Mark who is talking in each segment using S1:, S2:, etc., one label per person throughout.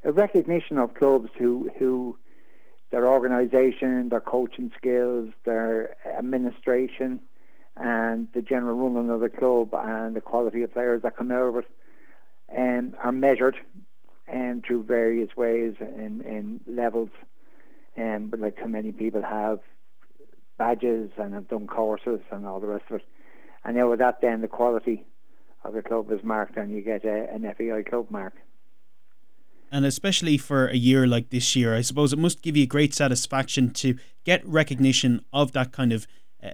S1: a recognition of clubs who their organisation, their coaching skills, their administration, and the general running of the club and the quality of players that come out of it are measured through various ways in levels. But like how many people have badges and have done courses and all the rest of it. And now with that then the quality of the club is marked and you get an FAI club mark.
S2: And especially for a year like this year, I suppose it must give you great satisfaction to get recognition of that kind of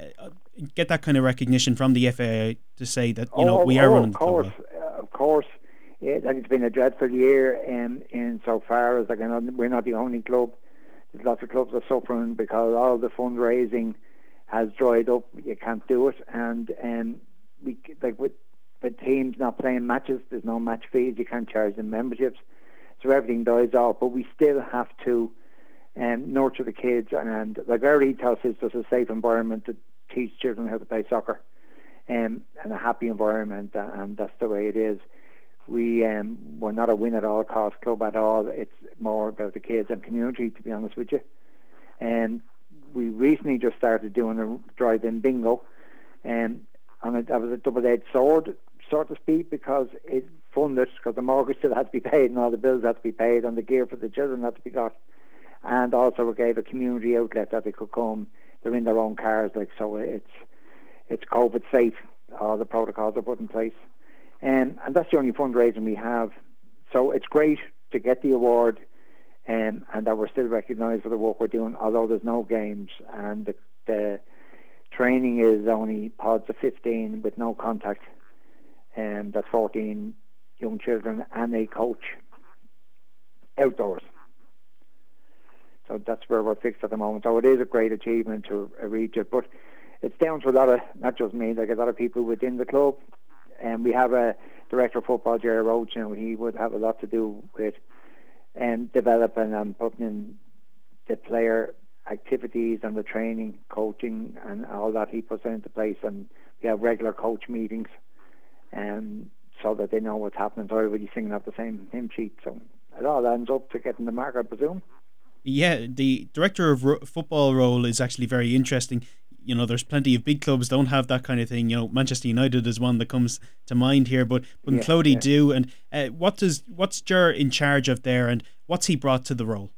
S2: recognition from the FAI to say that we are running the club well.
S1: Of course, it's been a dreadful year in so far as we're not the only club. There's lots of clubs are suffering because all the fundraising has dried up. You can't do it, and we with teams not playing matches, there's no match fees. You can't charge them memberships. So everything dies off, but we still have to nurture the kids, and like our ethos is just a safe environment to teach children how to play soccer, and a happy environment, and that's the way it is. We're not a win-at-all-cost club at all. It's more about the kids and community, to be honest with you. And we recently just started doing a drive-in bingo, and that was a double-edged sword, so to speak, because it funded, because the mortgage still had to be paid and all the bills had to be paid and the gear for the children had to be got. And also we gave a community outlet that they could come. They're in their own cars, so it's COVID safe. All the protocols are put in place. And that's the only fundraising we have. So it's great to get the award and that we're still recognised for the work we're doing, although there's no games. And the training is only pods of 15 with no contact. And that's 14 young children and a coach outdoors. So that's where we're fixed at the moment. So it is a great achievement to reach it. But it's down to a lot of, not just me, like a lot of people within the club. And we have a director of football, Jerry Roach, and he would have a lot to do with developing and putting in the player activities and the training, coaching, and all that he puts into place. And we have regular coach meetings, so that they know what's happening. So everybody's singing off the same hymn sheet. So it all ends up to getting the mark, I presume.
S2: Yeah, the director of football role is actually very interesting. There's plenty of big clubs don't have that kind of thing. Manchester United is one that comes to mind here, but Clody do. And what's Ger in charge of there, and what's he brought to the role?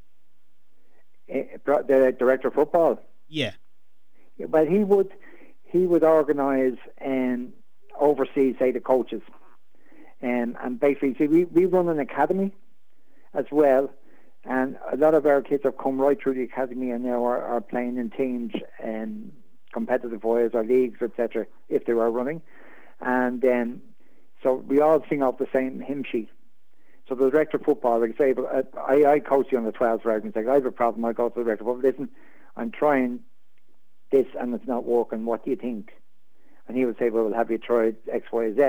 S1: The director of football.
S2: Yeah.
S1: Well, he would organise and oversee, say, the coaches, and basically, see, we run an academy as well. And a lot of our kids have come right through the academy and now are playing in teams and competitive wise or leagues, etc., if they were running. And then, so we all sing off the same hymn sheet. So the director of football, like I say, I coach the under 12 for argument's sake. I have a problem, I go to the director of football, listen, I'm trying this and it's not working, what do you think? And he would say, well, have you tried X, Y, Z?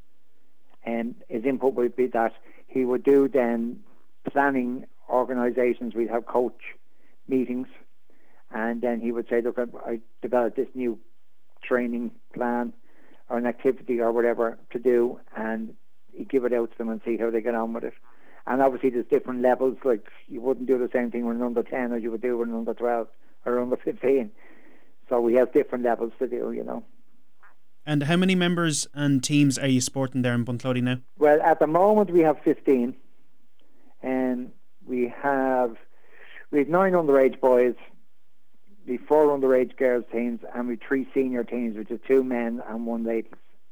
S1: And his input would be that he would do then planning organisations. We'd have coach meetings, and then he would say, look, I developed this new training plan or an activity or whatever to do, and he'd give it out to them and see how they get on with it. And obviously there's different levels, like you wouldn't do the same thing with an under 10 as you would do with an under 12 or under 15. So we have different levels to do,
S2: And how many members and teams are you supporting there in Bunclody now?
S1: Well, at the moment we have 15, and we have 9 underage boys, we 4 underage girls teams, and we 3 senior teams, which is 2 men and 1 lady.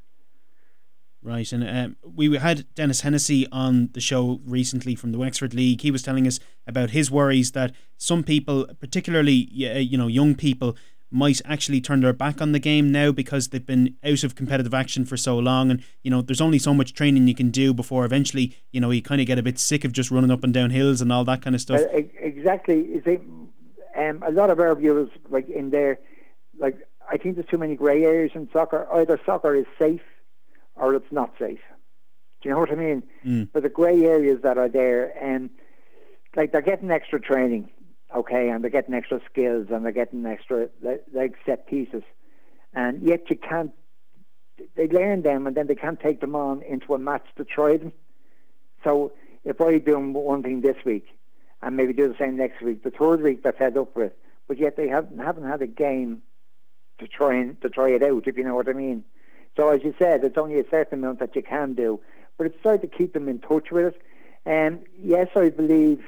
S2: Right, and we had Dennis Hennessy on the show recently from the Wexford League. He was telling us about his worries that some people, particularly young people, might actually turn their back on the game now because they've been out of competitive action for so long, and there's only so much training you can do before eventually you kind of get a bit sick of just running up and down hills and all that kind of stuff.
S1: Exactly. You see, a lot of our viewers, like in there, like I think there's too many grey areas in soccer. Either soccer is safe or it's not safe. Do you know what I mean? But the grey areas that are there, and like they're getting extra training. Okay, and they're getting extra skills and they're getting extra like set pieces, and yet they learn them and then they can't take them on into a match to try them. So if I do one thing this week and maybe do the same next week, the third week they're fed up with, but yet they haven't had a game to try it out, if you know what I mean. So as you said, it's only a certain amount that you can do, but it's trying to keep them in touch with it. And yes, I believe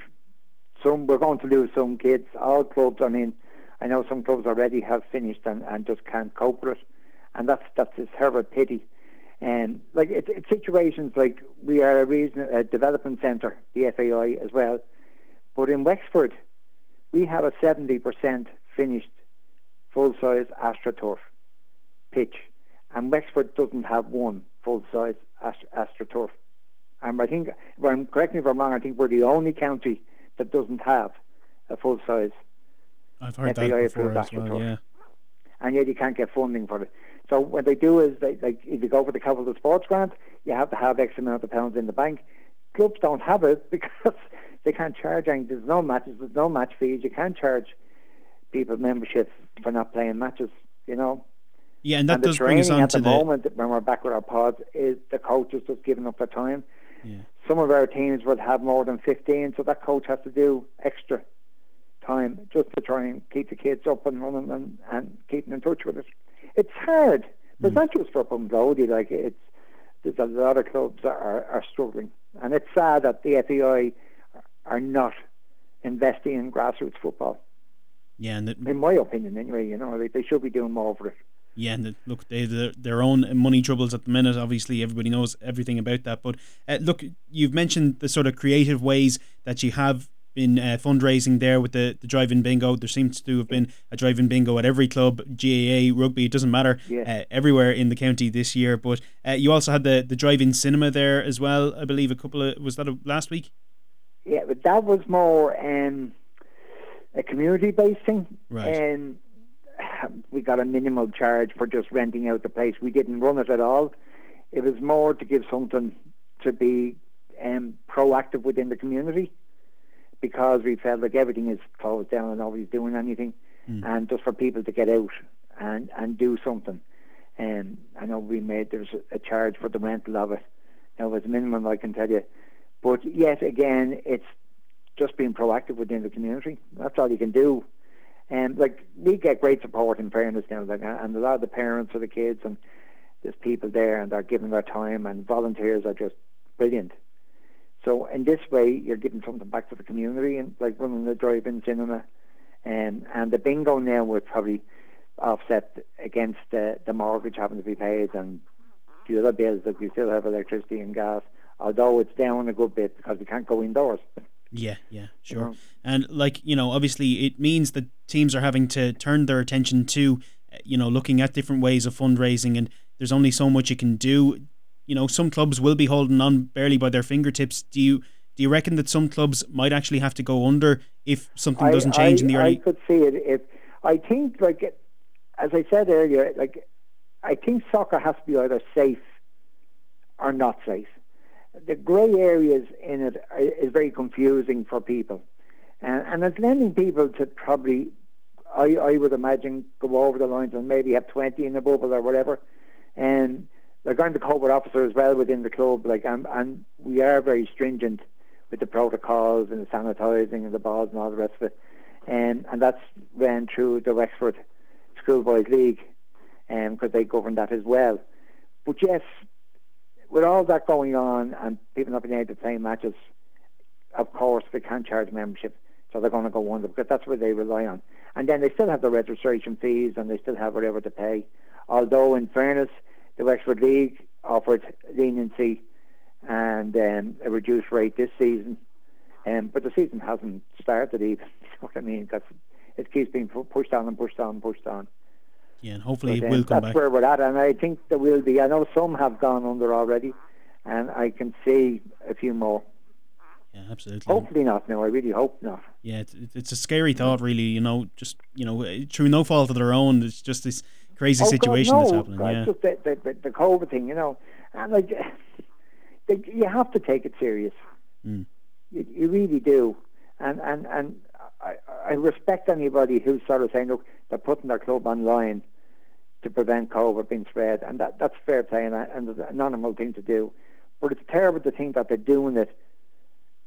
S1: we're going to lose some kids. All clubs, I mean, I know some clubs already have finished and just can't cope with it, and that's a terrible pity. And like it's situations like we are a development centre, the FAI as well, but in Wexford we have a 70% finished full-size AstroTurf pitch, and Wexford doesn't have one full-size AstroTurf. And I think, correct me if I'm wrong, I think we're the only county that doesn't have a full-size
S2: I've heard
S1: FAI
S2: that before as
S1: AstroTurf.
S2: well, yeah.
S1: And yet you can't get funding for it. So what they do is, like if you go for the Capital Sports Grant, you have to have X amount of pounds in the bank. Clubs don't have it because they can't charge anything. There's no matches, there's no match fees. You can't charge people memberships for not playing matches, you know.
S2: Yeah, and that does bring us on
S1: at
S2: to
S1: the moment, when we're back with our pods, is the coaches just giving up their time.
S2: Yeah.
S1: Some of our teams would have more than 15, so that coach has to do extra time just to try and keep the kids up and running and keeping in touch with it. It's hard, but it's not just for Bumblody. Like there's a lot of clubs that are struggling, and it's sad that the FAI are not investing in grassroots football.
S2: Yeah, and
S1: in my opinion, anyway, you know, they should be doing more for it.
S2: Yeah, and look, they have their own money troubles at the minute. Obviously, everybody knows everything about that. But look, you've mentioned the sort of creative ways that you have been fundraising there with the drive-in bingo. There seems to have been a drive-in bingo at every club, GAA, rugby, it doesn't matter, everywhere in the county this year. But you also had the drive-in cinema there as well, I believe, was that last week?
S1: Yeah, but that was more a community-based thing.
S2: Right.
S1: And we got a minimal charge for just renting out the place. We didn't run it at all. It was more to give something to be proactive within the community, because we felt like everything is closed down and nobody's doing anything, and just for people to get out and do something. And I know there's a charge for the rental of it. Now, it was minimum, I can tell you. But yet again, it's just being proactive within the community. That's all you can do. And like, we get great support, in fairness now, and a lot of the parents of the kids, and there's people there and they're giving their time, and volunteers are just brilliant. So in this way, you're giving something back to the community, and like running the drive-in cinema, and the bingo now would probably offset against the mortgage having to be paid and the other bills that we still have, electricity and gas, although it's down a good bit because we can't go indoors.
S2: Yeah, sure. And like, you know, obviously it means that teams are having to turn their attention to, you know, looking at different ways of fundraising, and there's only so much you can do. You know, some clubs will be holding on barely by their fingertips. Do you reckon that some clubs might actually have to go under if something doesn't change in the early?
S1: I could see it. I think, like, as I said earlier, like, I think soccer has to be either safe or not safe. The grey areas in it is very confusing for people, and it's lending people to probably, I would imagine, go over the lines and maybe have 20 in the bubble or whatever, and they're going to cope with officers as well within the club, like, and we are very stringent with the protocols and the sanitising and the balls and all the rest of it, and that's ran through the Wexford Schoolboys League, because they govern that as well. But yes, with all that going on and people not being able to play matches, of course they can't charge membership, so they're going to go under, because that's where they rely on. And then they still have the registration fees and they still have whatever to pay. Although, in fairness, the Wexford League offered leniency and a reduced rate this season, but the season hasn't started even. You know what I mean? Because it keeps being pushed on and pushed on and pushed on.
S2: Yeah, and hopefully it will come back.
S1: That's where we're at, and I think there will be. I know some have gone under already, and I can see a few more.
S2: Yeah, absolutely.
S1: Hopefully not. No, I really hope not.
S2: Yeah, it's a scary thought, really. You know, just, you know, through no fault of their own, it's just this crazy situation that's happening.
S1: God,
S2: yeah,
S1: just the COVID thing, you know, and like, you have to take it serious. You really do, and I respect anybody who's sort of saying, look, they're putting their club online to prevent COVID being spread, and that's fair play and an animal thing to do. But it's terrible to think that they're doing it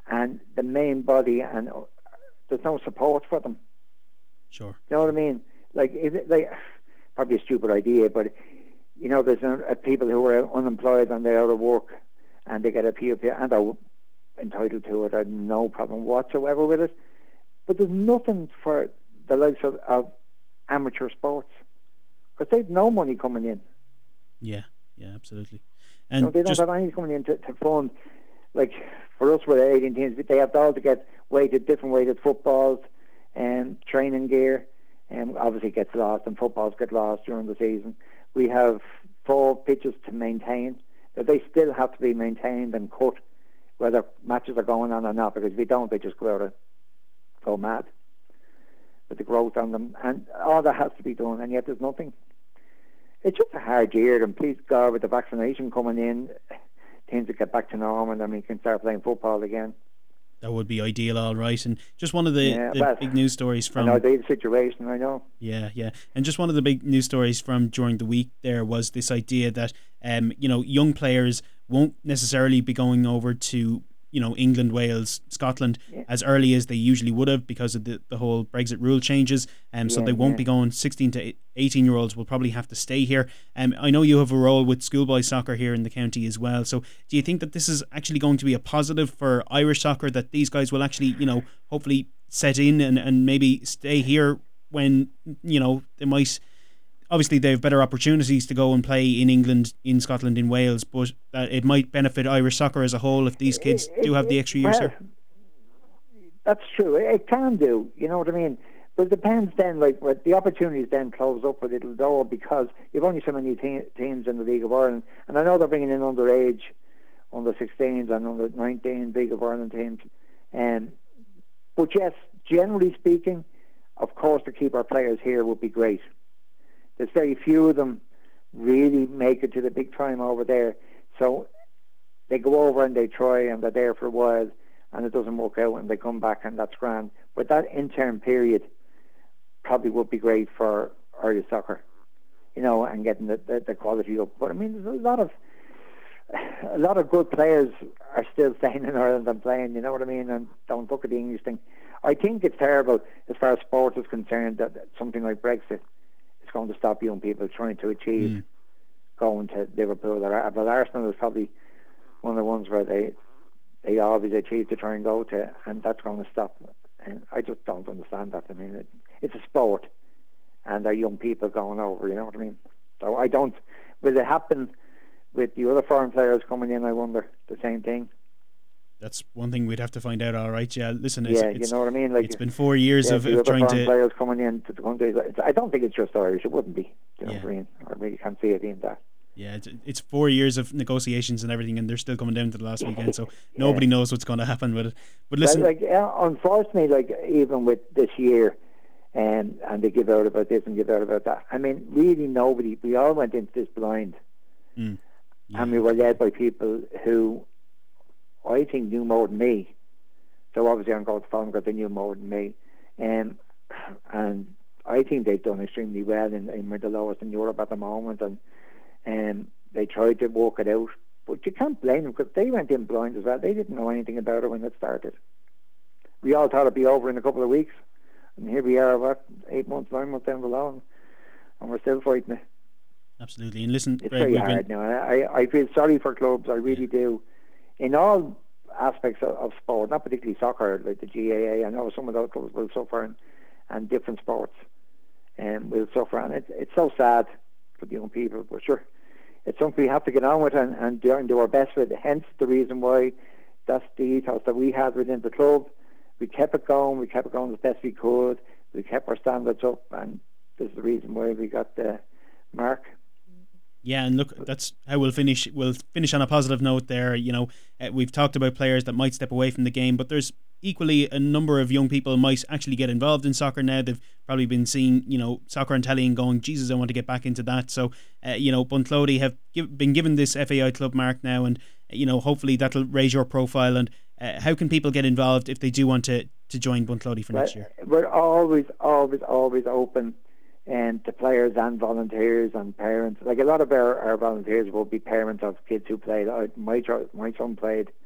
S1: and the main body, and there's no support for them.
S2: Sure.
S1: You know what I mean? Like probably a stupid idea, but there's people who are unemployed and they're out of work, and they get a PUP, and they're entitled to it. I have no problem whatsoever with it. But there's nothing for the likes of amateur sports, because they've no money coming in.
S2: Yeah, absolutely. And
S1: they don't have anything coming in to fund. Like for us with 18 teams, they have all to get different weighted footballs and training gear, and obviously it gets lost, and footballs get lost during the season. We have 4 pitches to maintain, but they still have to be maintained and cut, whether matches are going on or not, because if we don't, they just go out and go mad with the growth on them, and all that has to be done, and yet there's nothing. It's just a hard year, and please God, with the vaccination coming in, things will get back to normal, and then we can start playing football again.
S2: That would be ideal, all right. And just one of the big news stories from...
S1: I know the situation, I know.
S2: Yeah. And just one of the big news stories from during the week there was this idea that, young players won't necessarily be going over to, England, Wales, Scotland as early as they usually would have because of the whole Brexit rule changes. So they won't be going. 16 to 18-year-olds will probably have to stay here. I know you have a role with schoolboy soccer here in the county as well. So do you think that this is actually going to be a positive for Irish soccer, that these guys will actually, hopefully set in and maybe stay here when, they might... Obviously, they have better opportunities to go and play in England, in Scotland, in Wales, but it might benefit Irish soccer as a whole if these kids do have the extra years here.
S1: That's true. It can do, you know what I mean? But it depends then, like, the opportunities then close up a little door, because you've only so many teams in the League of Ireland. And I know they're bringing in underage, under 16s and under 19 League of Ireland teams. But yes, generally speaking, of course, to keep our players here would be great. There's very few of them really make it to the big time over there. So they go over and they try, and they're there for a while, and it doesn't work out, and they come back, and that's grand. But that interim period probably would be great for Irish soccer, and getting the quality up. But I mean, there's a lot of good players are still staying in Ireland and playing, you know what I mean, and don't look at the English thing. I think it's terrible as far as sport is concerned that something like Brexit is going to stop young people trying to achieve going to Liverpool. But Arsenal is probably one of the ones where they always achieve to try and go to, and that's going to stop. And I just don't understand that. I mean, it's a sport, and they're young people going over, you know what I mean? So I don't... Will it happen with the other foreign players coming in? I wonder. The same thing.
S2: That's one thing we'd have to find out. All right, yeah. Listen,
S1: you know what I mean. Like,
S2: it's been 4 years of trying to.
S1: Players coming in to the country. I don't think it's just Irish. It wouldn't be. You know what I mean? I really can't see it being that.
S2: Yeah, it's 4 years of negotiations and everything, and they're still coming down to the last weekend. So nobody knows what's going to happen with it. But listen,
S1: unfortunately, and with this year, and they give out about this and give out about that. I mean, really, nobody. We all went into this blind, and we were led by people who I think knew more than me. So obviously I'm going to phone because they knew more than me. And I think they've done extremely well in the lowest in Europe at the moment, and they tried to work it out. But you can't blame them, because they went in blind as well. They didn't know anything about it when it started. We all thought it'd be over in a couple of weeks, and here we are, 8 months, 9 months down the line, and we're still fighting it.
S2: Absolutely. And listen,
S1: it's very hard now. I feel sorry for clubs, I really do. In all aspects of sport, not particularly soccer, like the GAA. I know some of those clubs will suffer, and different sports will suffer, and it's so sad for the young people. But sure, it's something we have to get on with and do our best with. Hence the reason why that's the ethos that we had within the club. We kept it going. We kept it going as best we could. We kept our standards up, and this is the reason why we got the mark.
S2: Yeah, and look, that's how we'll finish. We'll finish on a positive note there. We've talked about players that might step away from the game, but there's equally a number of young people might actually get involved in soccer now. They've probably been seeing, soccer on telly and going, Jesus, I want to get back into that. So, Bunclody have been given this FAI club mark now, and, hopefully that'll raise your profile. And how can people get involved if they do want to join Bunclody for next year?
S1: We're always open to players and volunteers and parents. Like, a lot of our volunteers will be parents of kids who played. My son played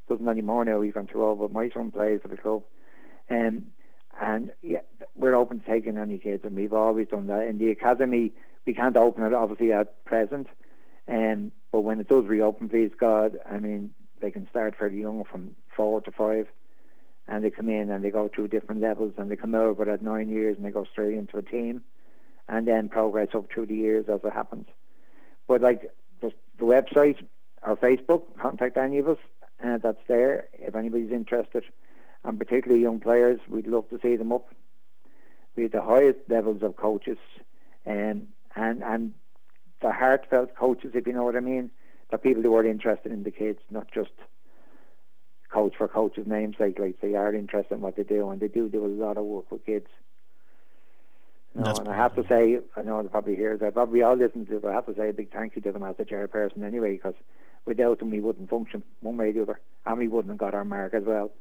S1: doesn't anymore now. We've gone too old, but my son plays for the club. And yeah, we're open to taking any kids, and we've always done that. In the academy, we can't open it obviously at present, but when it does reopen, please God, I mean, they can start fairly young from 4 to 5, and they come in and they go through different levels, and they come over at 9 years and they go straight into a team, and then progress up through the years as it happens. But like just the website or Facebook, contact any of us, and that's there if anybody's interested. And particularly young players, we'd love to see them up. We have the highest levels of coaches, and the heartfelt coaches, if you know what I mean. The people who are interested in the kids, not just coach for coach's namesake. Like they are interested in what they do, and they do a lot of work with kids. You know, and I have to say, I know they probably hear that, probably all listen to it, but I have to say a big thank you to them as the chairperson anyway, because without them we wouldn't function one way or the other, and we wouldn't have got our mark as well.